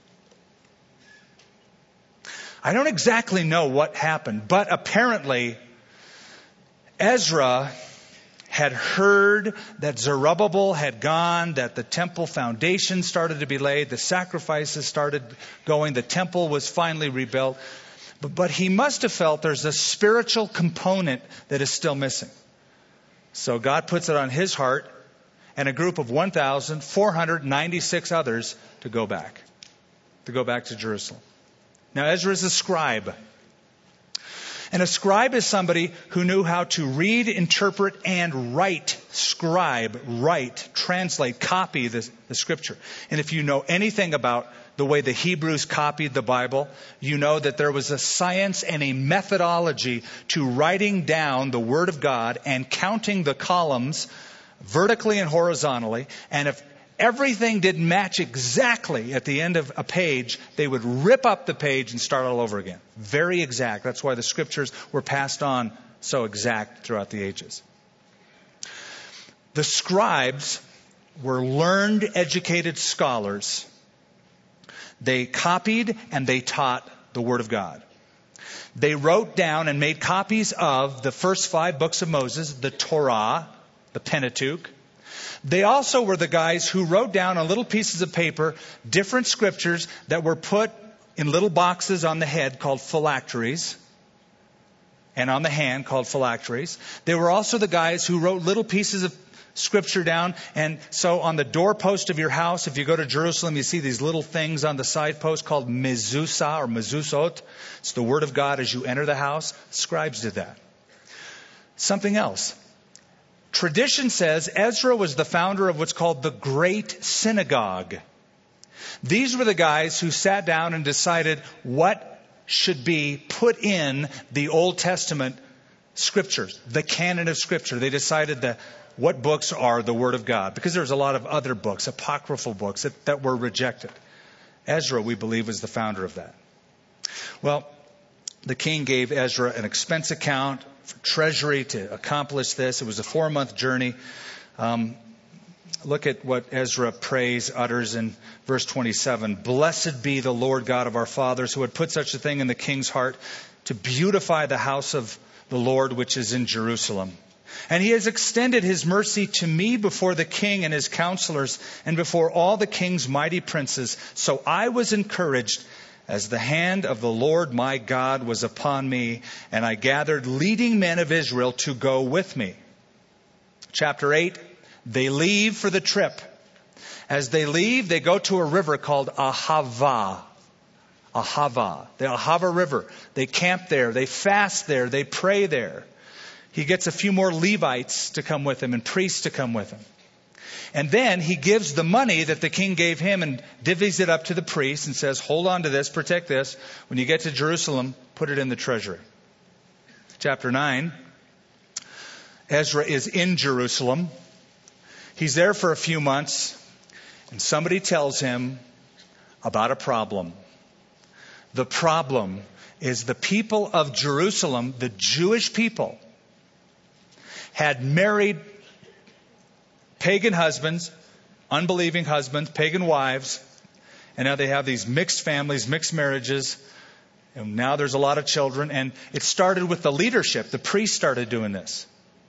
I don't exactly know what happened, but apparently Ezra had heard that Zerubbabel had gone, that the temple foundation started to be laid, the sacrifices started going, the temple was finally rebuilt. But, but he must have felt there's a spiritual component that is still missing. So God puts it on his heart and a group of one thousand four hundred ninety-six others to go back, to go back to Jerusalem. Now, Ezra is a scribe. And a scribe is somebody who knew how to read, interpret, and write. Scribe, write, translate, copy the, the scripture. And if you know anything about the way the Hebrews copied the Bible, you know that there was a science and a methodology to writing down the Word of God and counting the columns vertically and horizontally. And if everything didn't match exactly at the end of a page, they would rip up the page and start all over again. Very exact. That's why the scriptures were passed on so exact throughout the ages. The scribes were learned, educated scholars. They copied and they taught the Word of God. They wrote down and made copies of the first five books of Moses, the Torah, the Pentateuch. They also were the guys who wrote down on little pieces of paper different scriptures that were put in little boxes on the head called phylacteries and on the hand called phylacteries. They were also the guys who wrote little pieces of scripture down. And so on the doorpost of your house, if you go to Jerusalem, you see these little things on the side post called mezuzah or mezuzot. It's the Word of God as you enter the house. Scribes did that. Something else. Tradition says Ezra was the founder of what's called the Great Synagogue. These were the guys who sat down and decided what should be put in the Old Testament scriptures, the canon of Scripture. They decided that what books are the Word of God, because there's a lot of other books, apocryphal books, that, that were rejected. Ezra, we believe, was the founder of that. Well, the king gave Ezra an expense account for treasury to accomplish this. It was a four-month journey. Um, look at what Ezra prays, utters in verse twenty-seven. Blessed be the Lord God of our fathers, who had put such a thing in the king's heart to beautify the house of the Lord which is in Jerusalem. And he has extended his mercy to me before the king and his counselors and before all the king's mighty princes. So I was encouraged as the hand of the Lord my God was upon me, and I gathered leading men of Israel to go with me. Chapter eight, they leave for the trip. As they leave, they go to a river called Ahava. Ahava, the Ahava River. They camp there, they fast there, they pray there. He gets a few more Levites to come with him and priests to come with him. And then he gives the money that the king gave him and divvies it up to the priests and says, hold on to this, protect this. When you get to Jerusalem, put it in the treasury. Chapter nine, Ezra is in Jerusalem. He's there for a few months, and somebody tells him about a problem. The problem is the people of Jerusalem, the Jewish people, had married pagan husbands, unbelieving husbands, pagan wives, and now they have these mixed families, mixed marriages, and now there's a lot of children, and it started with the leadership. The priests started doing this.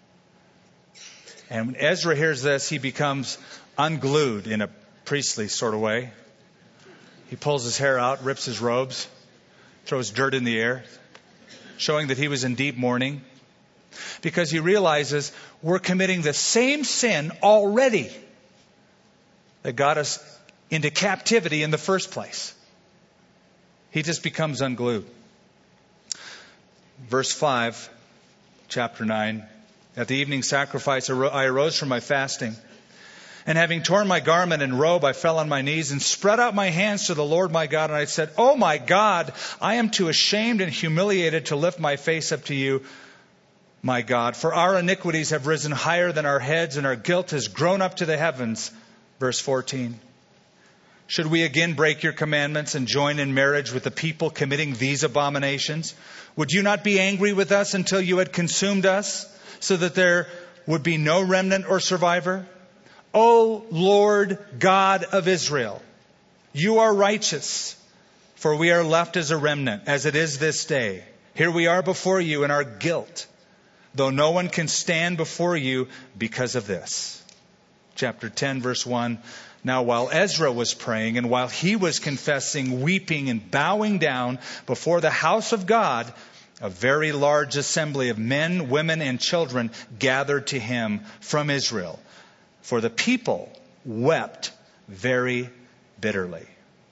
And when Ezra hears this, he becomes unglued in a priestly sort of way. He pulls his hair out, rips his robes, throws dirt in the air, showing that he was in deep mourning. Because he realizes we're committing the same sin already that got us into captivity in the first place. He just becomes unglued. Verse five, chapter nine. At the evening sacrifice, I arose from my fasting. And having torn my garment and robe, I fell on my knees and spread out my hands to the Lord my God. And I said, "Oh my God, I am too ashamed and humiliated to lift my face up to you, my God. For our iniquities have risen higher than our heads, and our guilt has grown up to the heavens." Verse fourteen. "Should we again break your commandments and join in marriage with the people committing these abominations? Would you not be angry with us until you had consumed us, so that there would be no remnant or survivor? O Lord God of Israel, you are righteous, for we are left as a remnant, as it is this day. Here we are before you in our guilt, though no one can stand before you because of this." Chapter ten, verse one. "Now while Ezra was praying, and while he was confessing, weeping, and bowing down before the house of God, a very large assembly of men, women, and children gathered to him from Israel. For the people wept very bitterly."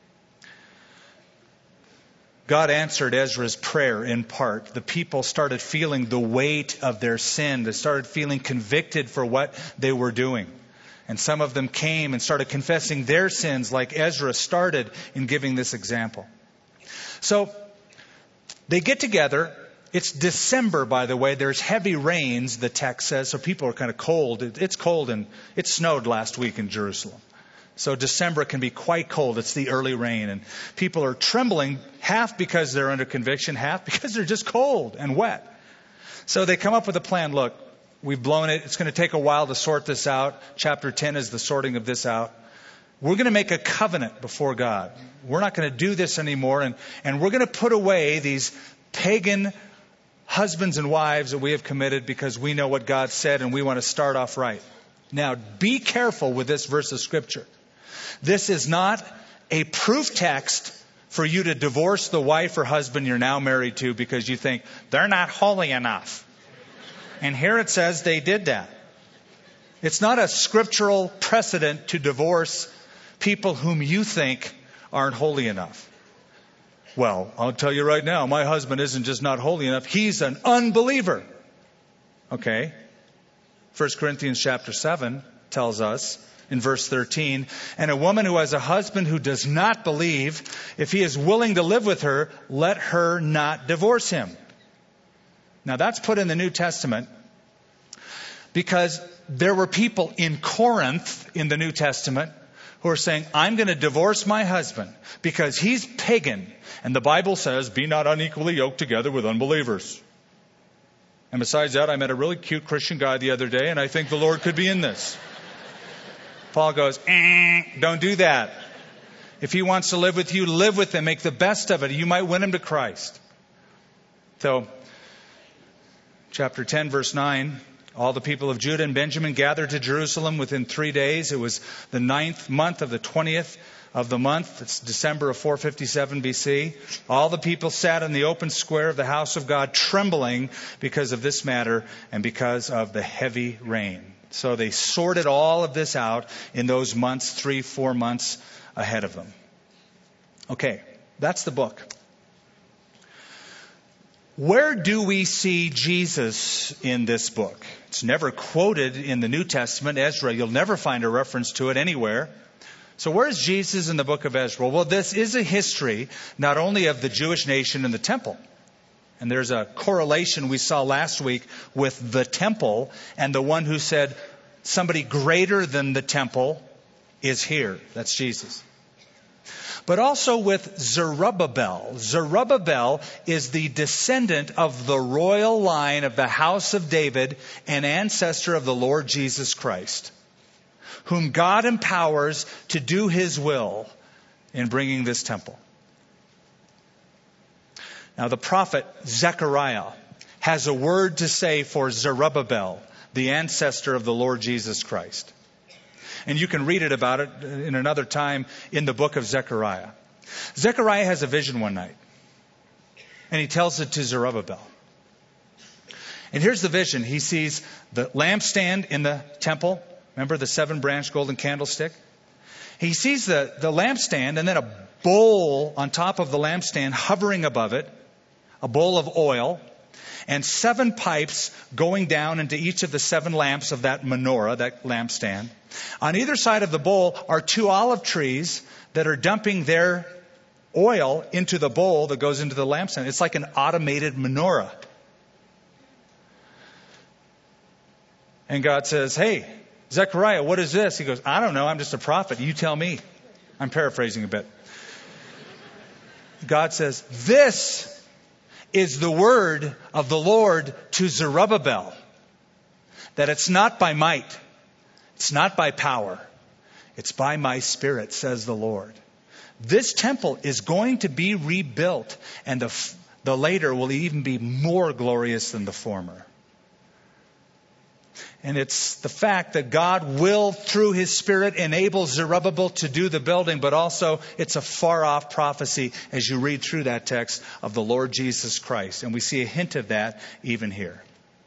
God answered Ezra's prayer in part. The people started feeling the weight of their sin. They started feeling convicted for what they were doing. And some of them came and started confessing their sins, like Ezra started in giving this example. So they get together. It's December, by the way. There's heavy rains, the text says, so people are kind of cold. It's cold, and it snowed last week in Jerusalem. So December can be quite cold. It's the early rain, and people are trembling, half because they're under conviction, half because they're just cold and wet. So they come up with a plan. Look, we've blown it. It's going to take a while to sort this out. Chapter ten is the sorting of this out. We're going to make a covenant before God. We're not going to do this anymore, and, and we're going to put away these pagan husbands and wives that we have committed because we know what God said and we want to start off right. Now, be careful with this verse of Scripture. This is not a proof text for you to divorce the wife or husband you're now married to because you think they're not holy enough. And here it says they did that. It's not a scriptural precedent to divorce people whom you think aren't holy enough. Well, I'll tell you right now, my husband isn't just not holy enough. He's an unbeliever. Okay. First Corinthians chapter seven tells us in verse thirteen, "And a woman who has a husband who does not believe, if he is willing to live with her, let her not divorce him." Now that's put in the New Testament because there were people in Corinth in the New Testament who are saying, "I'm going to divorce my husband because he's pagan. And the Bible says, be not unequally yoked together with unbelievers." And besides that, I met a really cute Christian guy the other day, and I think the Lord could be in this. Paul goes, eh, don't do that. If he wants to live with you, live with him. Make the best of it. You might win him to Christ. So, chapter ten, verse nine. "All the people of Judah and Benjamin gathered to Jerusalem within three days. It was the ninth month of the twentieth of the month. It's December of four fifty-seven B C. All the people sat in the open square of the house of God, trembling because of this matter and because of the heavy rain." So they sorted all of this out in those months, three, four months ahead of them. Okay, that's the book. Where do we see Jesus in this book? It's never quoted in the New Testament. Ezra, you'll never find a reference to it anywhere. So where is Jesus in the book of Ezra? Well, this is a history not only of the Jewish nation and the temple. And there's a correlation we saw last week with the temple and the one who said somebody greater than the temple is here. That's Jesus. But also with Zerubbabel. Zerubbabel is the descendant of the royal line of the house of David and ancestor of the Lord Jesus Christ, whom God empowers to do his will in bringing this temple. Now the prophet Zechariah has a word to say for Zerubbabel, the ancestor of the Lord Jesus Christ. And you can read it about it in another time in the book of Zechariah. Zechariah has a vision one night, and he tells it to Zerubbabel. And here's the vision. He sees the lampstand in the temple. Remember the seven-branch golden candlestick? He sees the, the lampstand and then a bowl on top of the lampstand hovering above it, a bowl of oil, and seven pipes going down into each of the seven lamps of that menorah, that lampstand. On either side of the bowl are two olive trees that are dumping their oil into the bowl that goes into the lampstand. It's like an automated menorah. And God says, hey, Zechariah, what is this? He goes, I don't know. I'm just a prophet. You tell me. I'm paraphrasing a bit. God says, this is the word of the Lord to Zerubbabel, that it's not by might, it's not by power, it's by my Spirit, says the Lord. This temple is going to be rebuilt, and the, the later will even be more glorious than the former. And it's the fact that God will, through His Spirit, enable Zerubbabel to do the building, but also it's a far-off prophecy as you read through that text of the Lord Jesus Christ. And we see a hint of that even here.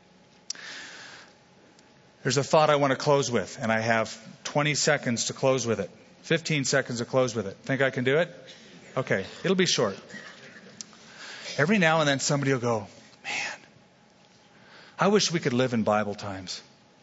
There's a thought I want to close with, and I have twenty seconds to close with it. fifteen seconds to close with it. Think I can do it? Okay, it'll be short. Every now and then somebody will go, man, I wish we could live in Bible times.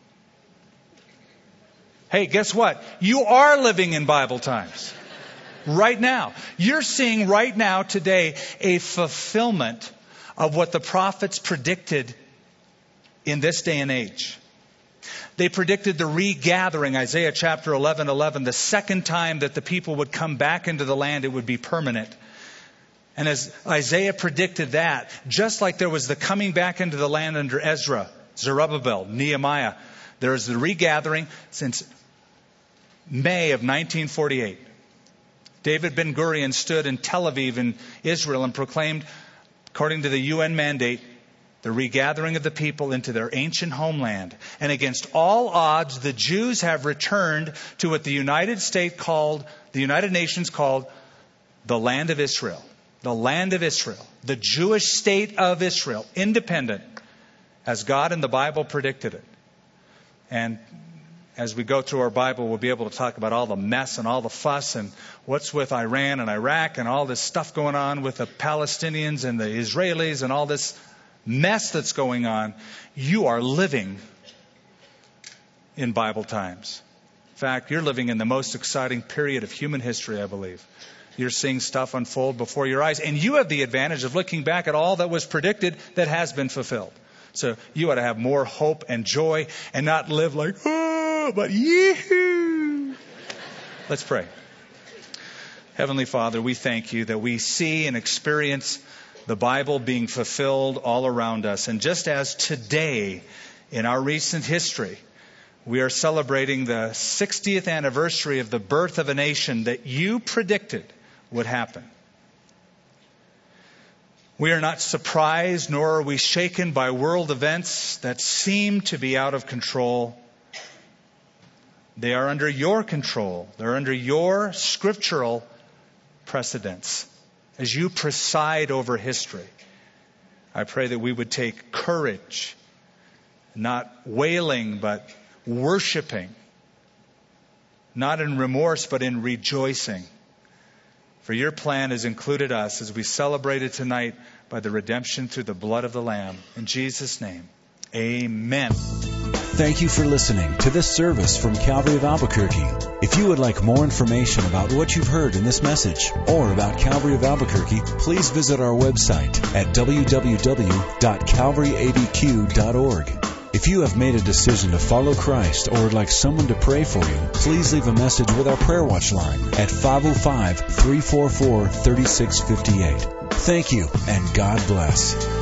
Hey, guess what? You are living in Bible times. Right now. You're seeing right now today a fulfillment of what the prophets predicted in this day and age. They predicted the regathering, Isaiah chapter eleven eleven, the second time that the people would come back into the land, it would be permanent. And as Isaiah predicted that, just like there was the coming back into the land under Ezra, Zerubbabel, Nehemiah, there is the regathering since May of nineteen forty-eight. David Ben-Gurion stood in Tel Aviv in Israel and proclaimed, according to the U N mandate, the regathering of the people into their ancient homeland. And against all odds, the Jews have returned to what the United States called, the United Nations called, the land of Israel. The land of Israel. The Jewish state of Israel. Independent. As God in the Bible predicted it. And as we go through our Bible, we'll be able to talk about all the mess and all the fuss and what's with Iran and Iraq and all this stuff going on with the Palestinians and the Israelis and all this mess that's going on. You are living in Bible times. In fact, you're living in the most exciting period of human history, I believe. You're seeing stuff unfold before your eyes. And you have the advantage of looking back at all that was predicted that has been fulfilled. So you ought to have more hope and joy and not live like, oh, but yee-hoo. Let's pray. Heavenly Father, we thank you that we see and experience the Bible being fulfilled all around us. And just as today, in our recent history, we are celebrating the sixtieth anniversary of the birth of a nation that you predicted would happen. We are not surprised, nor are we shaken by world events that seem to be out of control. They are under your control. They're under your scriptural precedence. As you preside over history, I pray that we would take courage, not wailing, but worshiping, not in remorse, but in rejoicing. For your plan has included us as we celebrated tonight by the redemption through the blood of the Lamb. In Jesus' name, amen. Thank you for listening to this service from Calvary of Albuquerque. If you would like more information about what you've heard in this message or about Calvary of Albuquerque, please visit our website at w w w dot calvary a b q dot org. If you have made a decision to follow Christ or would like someone to pray for you, please leave a message with our Prayer Watch line at five oh five, three four four, three six five eight. Thank you, and God bless.